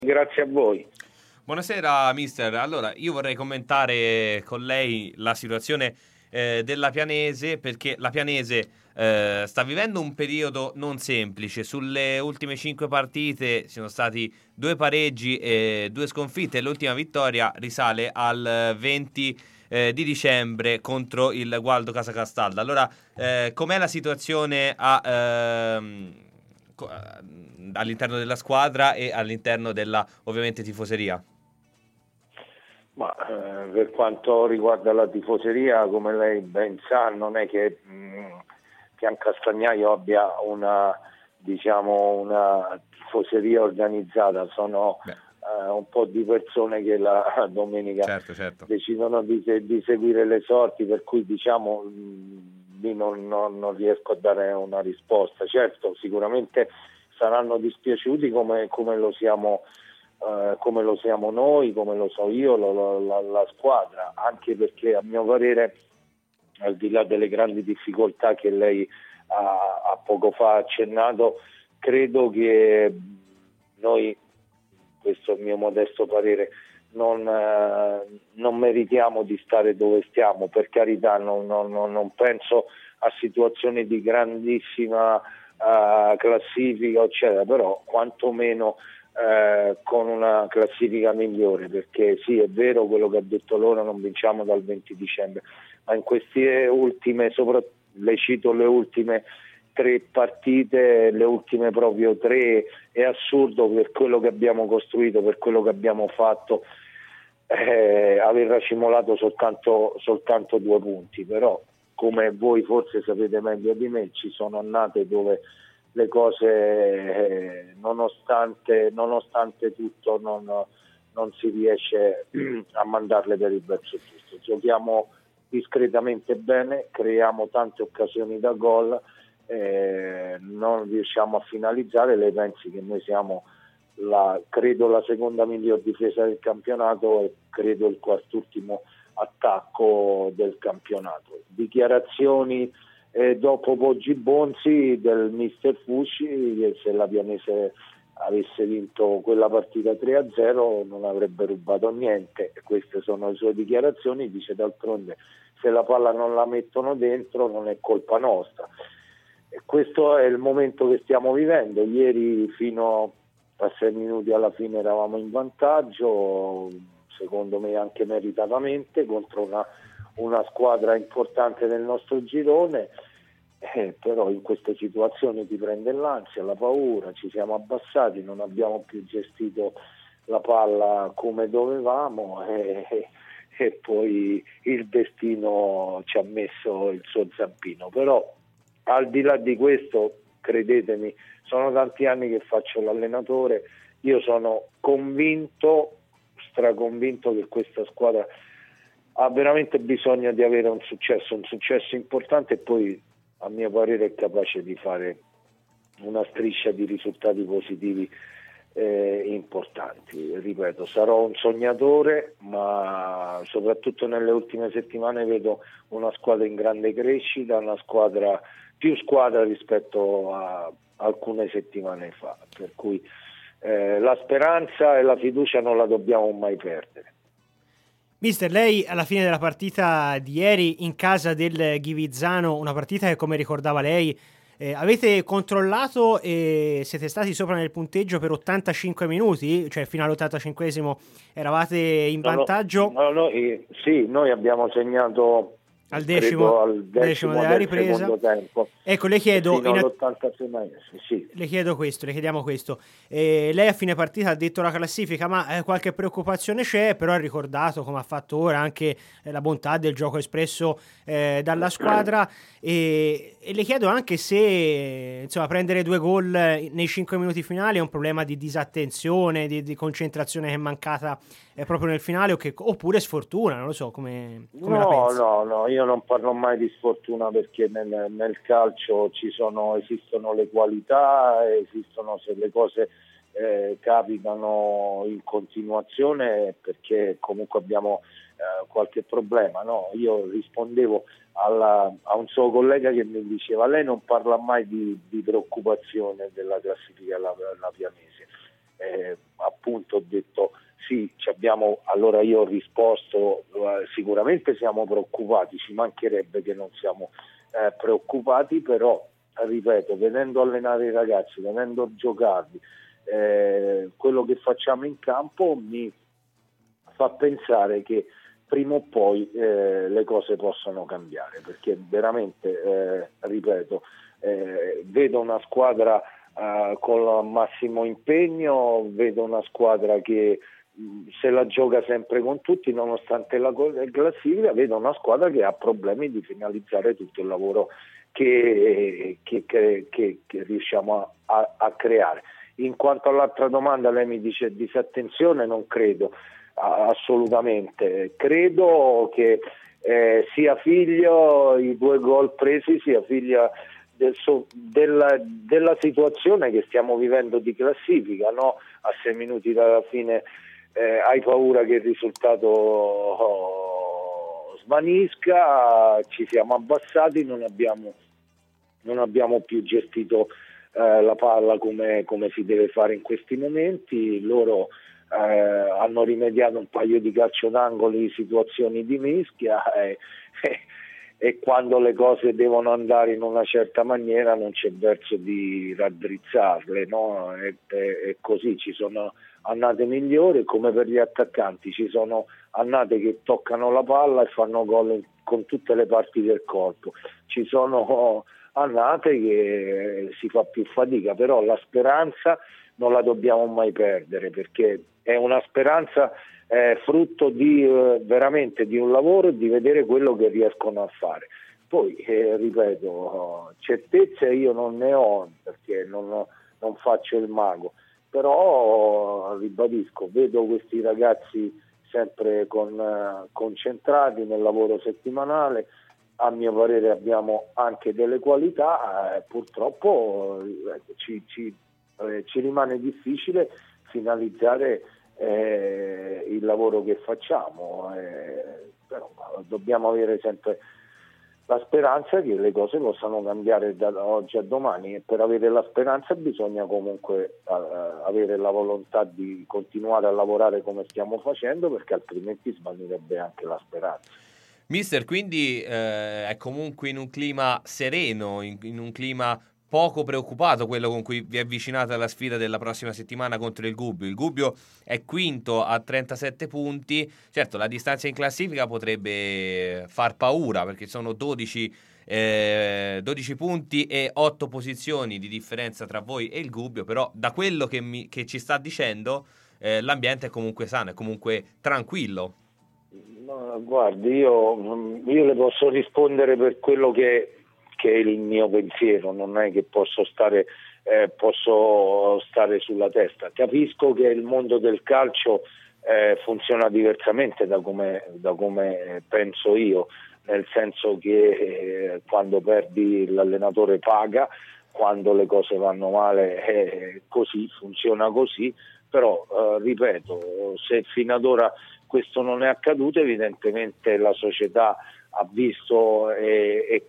Grazie a voi. Buonasera mister, allora io vorrei commentare con lei la situazione della Pianese, perché la Pianese sta vivendo un periodo non semplice. Sulle ultime 5 partite ci sono stati 2 pareggi e 2 sconfitte e l'ultima vittoria risale al 20 di dicembre contro il Gualdo Casacastalda. Allora, com'è la situazione all'interno della squadra e all'interno della, ovviamente, tifoseria? Ma per quanto riguarda la tifoseria, come lei ben sa, non è che Piancastagnaio abbia una tifoseria organizzata, sono un po' di persone che la domenica certo. decidono di seguire le sorti, per cui lì non riesco a dare una risposta. Certo, sicuramente saranno dispiaciuti come lo siamo noi, come lo so io, la squadra, anche perché a mio parere, al di là delle grandi difficoltà che lei ha poco fa accennato, credo che noi, questo è il mio modesto parere, non meritiamo di stare dove stiamo. Per carità, non penso a situazioni di grandissima classifica, eccetera, però quantomeno con una classifica migliore, perché sì, è vero quello che ha detto loro, non vinciamo dal 20 dicembre, ma in queste ultime, le cito le ultime 3 partite, le ultime proprio 3, è assurdo per quello che abbiamo costruito, per quello che abbiamo fatto, aver racimolato soltanto 2 punti. Però, come voi forse sapete meglio di me, ci sono annate dove le cose, nonostante tutto, non si riesce a mandarle per il verso giusto. Giochiamo discretamente bene, creiamo tante occasioni da gol, non riusciamo a finalizzare. Lei pensi che noi siamo credo la seconda miglior difesa del campionato e credo il quart'ultimo attacco del campionato. Dichiarazioni dopo Poggi Bonzi del mister Fucci, che se la Pianese avesse vinto quella partita 3-0 non avrebbe rubato niente. Queste sono le sue dichiarazioni. Dice d'altronde, se la palla non la mettono dentro non è colpa nostra. E questo è il momento che stiamo vivendo. Ieri fino a 6 minuti alla fine eravamo in vantaggio, secondo me anche meritatamente, contro una squadra importante del nostro girone, però in queste situazioni ti prende l'ansia, la paura, ci siamo abbassati, non abbiamo più gestito la palla come dovevamo e poi il destino ci ha messo il suo zampino. Però al di là di questo, credetemi, sono tanti anni che faccio l'allenatore, io sono straconvinto che questa squadra ha veramente bisogno di avere un successo importante, e poi a mio parere è capace di fare una striscia di risultati positivi importanti. Ripeto, sarò un sognatore, ma soprattutto nelle ultime settimane vedo una squadra in grande crescita, più squadra rispetto a alcune settimane fa, per cui la speranza e la fiducia non la dobbiamo mai perdere. Mister, lei alla fine della partita di ieri in casa del Ghivizzano, una partita che, come ricordava lei, avete controllato e siete stati sopra nel punteggio per 85 minuti, cioè fino all'85esimo eravate in vantaggio. Noi abbiamo segnato al decimo della ripresa. Secondo tempo. Ecco, le chiedo sì. Le chiediamo questo. Lei a fine partita ha detto la classifica, ma qualche preoccupazione c'è, però ha ricordato, come ha fatto ora, anche la bontà del gioco espresso dalla squadra, e le chiedo anche se, insomma, prendere 2 gol nei 5 minuti finali è un problema di disattenzione, di concentrazione che è mancata proprio nel finale, oppure sfortuna, non lo so, come la pensi? No, io non parlo mai di sfortuna, perché nel calcio esistono le qualità, esistono, se le cose capitano in continuazione, perché comunque abbiamo qualche problema, no? Io rispondevo a un suo collega che mi diceva: lei non parla mai di preoccupazione della classifica alla Pianese. appunto ho detto sì, allora io ho risposto sicuramente siamo preoccupati, ci mancherebbe che non siamo preoccupati, però ripeto, vedendo allenare i ragazzi, vedendo giocarli, quello che facciamo in campo mi fa pensare che prima o poi le cose possono cambiare, perché veramente, ripeto, vedo una squadra con il massimo impegno, vedo una squadra che se la gioca sempre con tutti nonostante la classifica, vedo una squadra che ha problemi di finalizzare tutto il lavoro che riusciamo a creare. In quanto all'altra domanda, lei mi dice disattenzione, non credo assolutamente, credo che sia figlio, i 2 gol presi sia figlia della situazione che stiamo vivendo di classifica, no? A 6 minuti dalla fine hai paura che il risultato svanisca, ci siamo abbassati, non abbiamo più gestito la palla come si deve fare in questi momenti. Loro hanno rimediato un paio di calcio d'angoli, situazioni di mischia e quando le cose devono andare in una certa maniera non c'è verso di raddrizzarle, no? È così, ci sono annate migliori, come per gli attaccanti ci sono annate che toccano la palla e fanno gol con tutte le parti del corpo, ci sono annate che si fa più fatica, però la speranza non la dobbiamo mai perdere, perché è una speranza frutto di veramente di un lavoro e di vedere quello che riescono a fare. Poi ripeto, certezze io non ne ho, perché non faccio il mago, però ribadisco, vedo questi ragazzi sempre concentrati nel lavoro settimanale. A mio parere abbiamo anche delle qualità, purtroppo ci rimane difficile finalizzare il lavoro che facciamo, però dobbiamo avere sempre la speranza che le cose possano cambiare da oggi a domani, e per avere la speranza bisogna comunque avere la volontà di continuare a lavorare come stiamo facendo, perché altrimenti svanirebbe anche la speranza. Mister, quindi è comunque in un clima sereno, in un clima poco preoccupato quello con cui vi avvicinate alla sfida della prossima settimana contro il Gubbio. Il Gubbio è quinto a 37 punti, certo la distanza in classifica potrebbe far paura perché sono 12 punti e 8 posizioni di differenza tra voi e il Gubbio, però da quello che ci sta dicendo l'ambiente è comunque sano, è comunque tranquillo. Guardi, io le posso rispondere per quello che è il mio pensiero, non è che posso stare sulla testa. Capisco che il mondo del calcio funziona diversamente da come penso io, nel senso che quando perdi l'allenatore paga, quando le cose vanno male così, funziona così, però ripeto, se fino ad ora questo non è accaduto, evidentemente la società ha visto e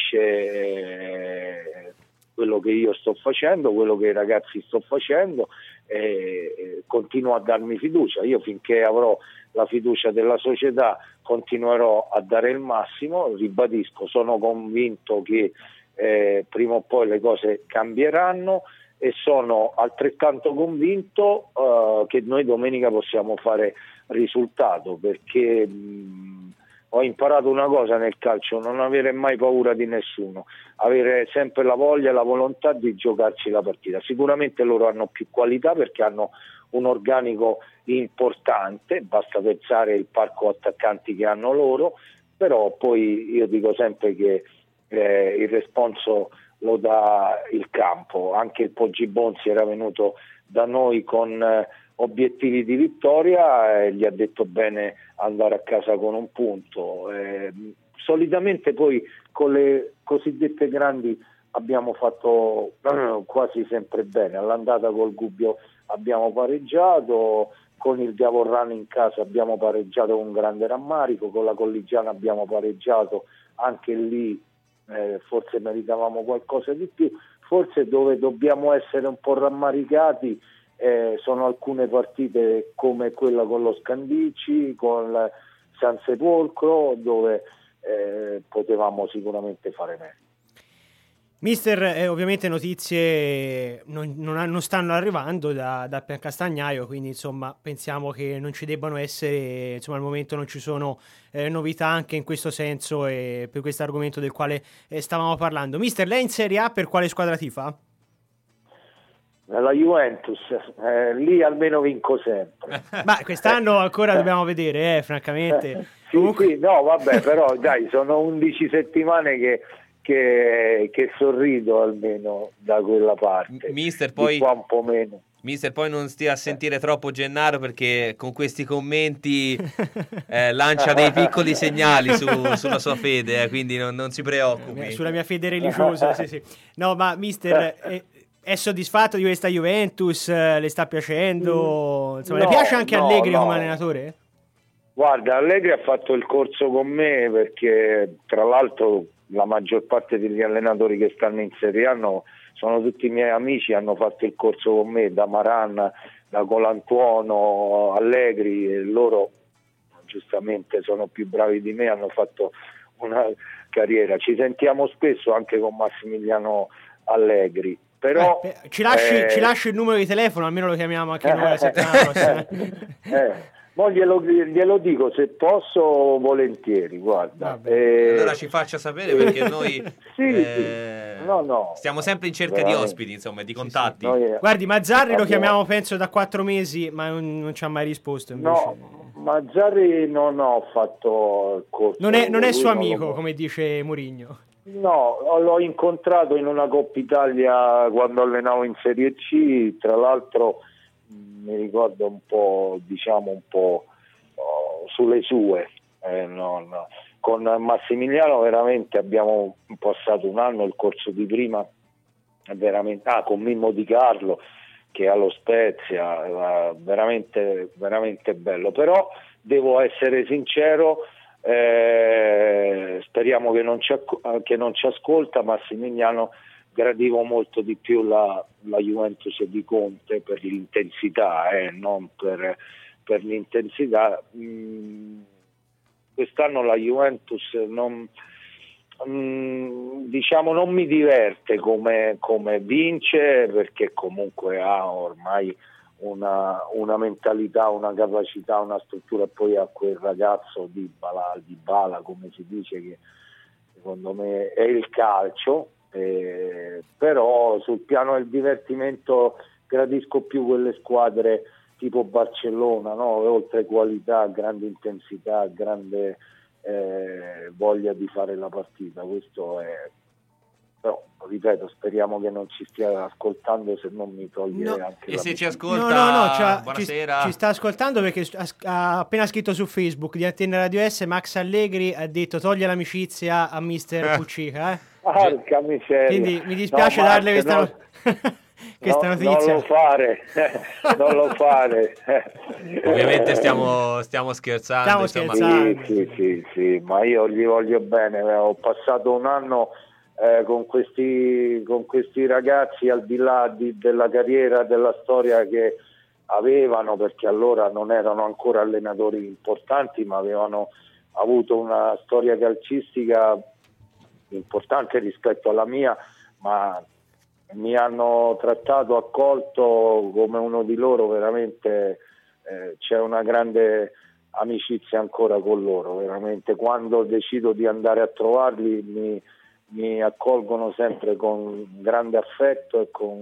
capisce quello che io sto facendo, quello che i ragazzi sto facendo, e continua a darmi fiducia. Io finché avrò la fiducia della società continuerò a dare il massimo, ribadisco, sono convinto che prima o poi le cose cambieranno, e sono altrettanto convinto che noi domenica possiamo fare risultato, perché ho imparato una cosa nel calcio: non avere mai paura di nessuno, avere sempre la voglia e la volontà di giocarci la partita. Sicuramente loro hanno più qualità perché hanno un organico importante, basta pensare il parco attaccanti che hanno loro, però poi io dico sempre che il responso lo dà il campo. Anche il Poggi Bonzi era venuto da noi con obiettivi di vittoria e gli ha detto bene andare a casa con un punto. Solitamente poi con le cosiddette grandi abbiamo fatto quasi sempre bene. All'andata col Gubbio abbiamo pareggiato, con il Gavorrano in casa abbiamo pareggiato con grande rammarico, con la Colligiana abbiamo pareggiato, anche lì forse meritavamo qualcosa di più. Forse dove dobbiamo essere un po' rammaricati sono alcune partite come quella con lo Scandicci, con San Sepolcro, dove potevamo sicuramente fare meglio. Mister, ovviamente notizie non stanno arrivando da Castagnaio, quindi insomma pensiamo che non ci debbano essere, insomma al momento non ci sono novità anche in questo senso e per questo argomento del quale stavamo parlando. Mister, lei in Serie A per quale squadra tifa? La Juventus, lì almeno vinco sempre. Ma quest'anno ancora dobbiamo vedere, francamente. Sì, comunque... sì, no, vabbè, però dai, sono 11 settimane che sorrido almeno da quella parte. Mister, poi qua un po' meno. Mister, poi non stia a sentire troppo Gennaro, perché con questi commenti lancia dei piccoli segnali sulla sua fede, quindi non si preoccupi. Sulla mia fede religiosa, sì. No, ma Mister... È soddisfatto di questa Juventus? Le sta piacendo? Insomma, le piace anche Allegri come allenatore? Guarda, Allegri ha fatto il corso con me, perché tra l'altro la maggior parte degli allenatori che stanno in Serie A sono tutti miei amici, hanno fatto il corso con me, da Maran, da Colantuono, Allegri, e loro giustamente sono più bravi di me, hanno fatto una carriera. Ci sentiamo spesso anche con Massimiliano Allegri. Però ci lasci il numero di telefono, almeno lo chiamiamo anche noi la settimana prossima. Mo glielo dico, se posso, volentieri, guarda. Allora ci faccia sapere, perché noi stiamo sempre in cerca di ospiti, insomma, di contatti. Guardi, Mazzarri lo chiamiamo penso da 4 mesi, ma non ci ha mai risposto invece. No, Mazzarri non ho fatto il corso. Non è suo amico, come dice Mourinho. No, l'ho incontrato in una Coppa Italia quando allenavo in Serie C, tra l'altro mi ricordo un po' sulle sue. Con Massimiliano veramente abbiamo passato un anno, il corso di prima veramente, con Mimmo Di Carlo che è allo Spezia, veramente, veramente bello. Però devo essere sincero, speriamo che non ci ascolta. Massimiliano, gradivo molto di più la Juventus di Conte per l'intensità, non per l'intensità. Quest'anno la Juventus non mi diverte come vince, perché comunque ha ormai una mentalità, una capacità, una struttura, e poi a quel ragazzo Dybala, come si dice, che secondo me è il calcio, però sul piano del divertimento gradisco più quelle squadre tipo Barcellona, no? Oltre qualità, grande intensità, grande voglia di fare la partita. Questo è. Però, ripeto, speriamo che non ci stia ascoltando, se non mi toglie anche e se ci ascolta, buonasera. Ci sta ascoltando, perché ha appena scritto su Facebook di Antena Radio S, Max Allegri ha detto: toglie l'amicizia a mister Puccica. Porca miseria. Quindi mi dispiace darle questa questa notizia. Non lo fare. Ovviamente stiamo scherzando. Sì, ma io gli voglio bene. Ho passato un anno con questi ragazzi, al di là della carriera, della storia che avevano, perché allora non erano ancora allenatori importanti, ma avevano avuto una storia calcistica importante rispetto alla mia, ma mi hanno accolto come uno di loro, veramente. C'è una grande amicizia ancora con loro, veramente. Quando decido di andare a trovarli mi accolgono sempre con grande affetto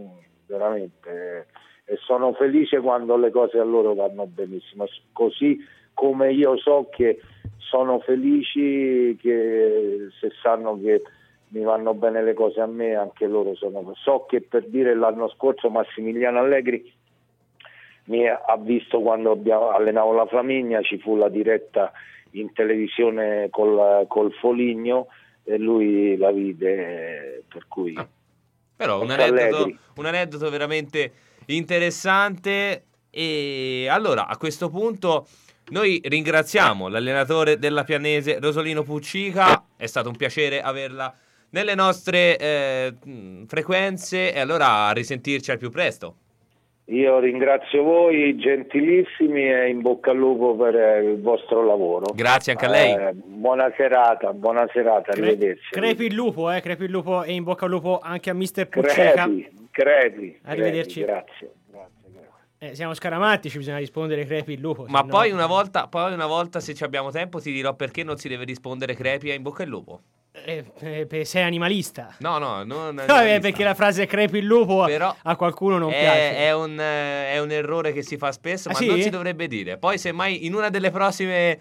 e sono felice quando le cose a loro vanno benissimo, così come io so che sono felici che se sanno che mi vanno bene le cose a me, anche loro so che, per dire, l'anno scorso Massimiliano Allegri mi ha visto quando allenavo la Flaminia, ci fu la diretta in televisione col Foligno e lui la vide, per cui però un aneddoto veramente interessante. E allora, a questo punto, noi ringraziamo l'allenatore della Pianese, Rosolino Puccica. È stato un piacere averla nelle nostre frequenze, e allora a risentirci al più presto. Io ringrazio voi, gentilissimi, e in bocca al lupo per il vostro lavoro. Grazie anche a lei. Buona serata, arrivederci. Crepi il lupo e in bocca al lupo anche a Mister Pucceca. Crepi. Arrivederci. Grazie. Siamo scaramantici, bisogna rispondere crepi il lupo. Ma poi una volta, se ci abbiamo tempo, ti dirò perché non si deve rispondere crepi a in bocca al lupo. Sei animalista. No, non No, animalista. perché la frase crepi il lupo Però a qualcuno non piace. È un errore che si fa spesso, ma sì? non si dovrebbe dire. Poi semmai in una delle prossime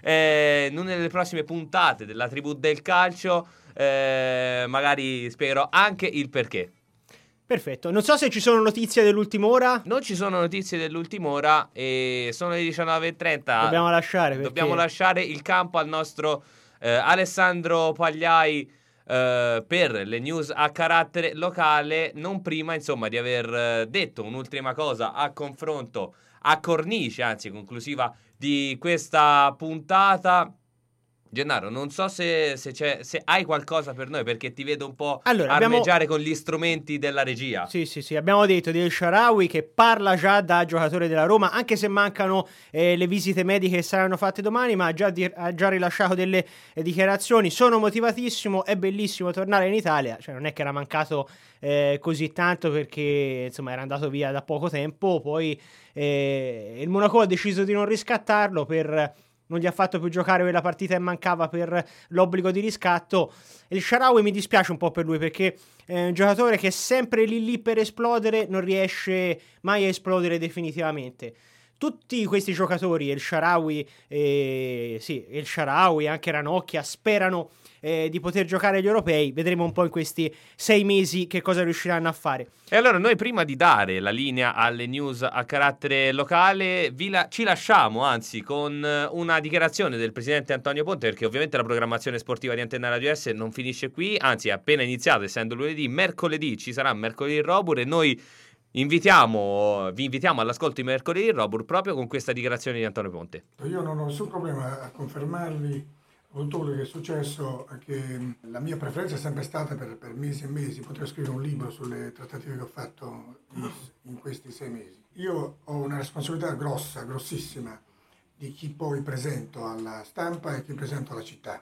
puntate della Tribù del Calcio magari spiegherò anche il perché. Perfetto, non so se ci sono notizie dell'ultima ora. Non ci sono notizie dell'ultima ora e sono le 19:30. Dobbiamo lasciare il campo al nostro Alessandro Pagliai per le news a carattere locale, non prima insomma di aver detto un'ultima cosa a confronto, a cornice anzi conclusiva di questa puntata. Gennaro, non so se hai qualcosa per noi, perché ti vedo un po' armeggiare con gli strumenti della regia. Sì, abbiamo detto di El Shaarawy che parla già da giocatore della Roma, anche se mancano le visite mediche che saranno fatte domani, ma ha già rilasciato delle dichiarazioni. Sono motivatissimo, è bellissimo tornare in Italia, cioè non è che era mancato così tanto, perché insomma era andato via da poco tempo, poi il Monaco ha deciso di non riscattarlo non gli ha fatto più giocare quella partita e mancava per l'obbligo di riscatto. El Shaarawy mi dispiace un po' per lui, perché è un giocatore che è sempre lì per esplodere, non riesce mai a esplodere definitivamente. Tutti questi giocatori, El Shaarawy, anche Ranocchia, sperano di poter giocare agli europei. Vedremo un po' in questi 6 mesi che cosa riusciranno a fare. E allora noi, prima di dare la linea alle news a carattere locale, ci lasciamo anzi con una dichiarazione del presidente Antonio Ponte, perché ovviamente la programmazione sportiva di Antenna Radio S non finisce qui, anzi è appena iniziato, essendo lunedì. Mercoledì ci sarà Mercoledì Robur e noi vi invitiamo all'ascolto di Mercoledì Robur proprio con questa dichiarazione di Antonio Ponte. Io non ho nessun problema a confermarvi tutto quello che è successo, che la mia preferenza è sempre stata per mesi e mesi poter scrivere un libro sulle trattative che ho fatto in questi 6 mesi. Io ho una responsabilità grossissima di chi poi presento alla stampa e chi presento alla città.